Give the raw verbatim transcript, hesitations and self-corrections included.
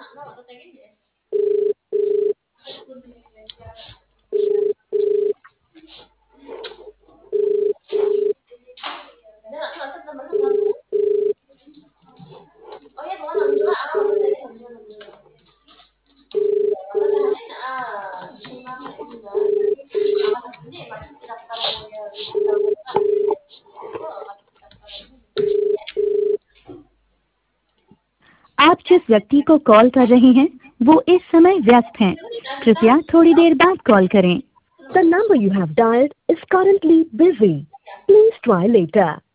No, no te guindes. Dia nggak nggak serta merta nggak. Oh iya bukan enam dua ah maksudnya tadi enam dua enam dua. Maksudnya tadi ah di mana juga. Apa ini masih tidak tahu ya. आप जिस व्यक्ति को call कर रहे हैं वो इस समय व्यस्त हैं। कृपया थोड़ी देर बाद कॉल करें। The number you have dialed is currently busy. Please try later.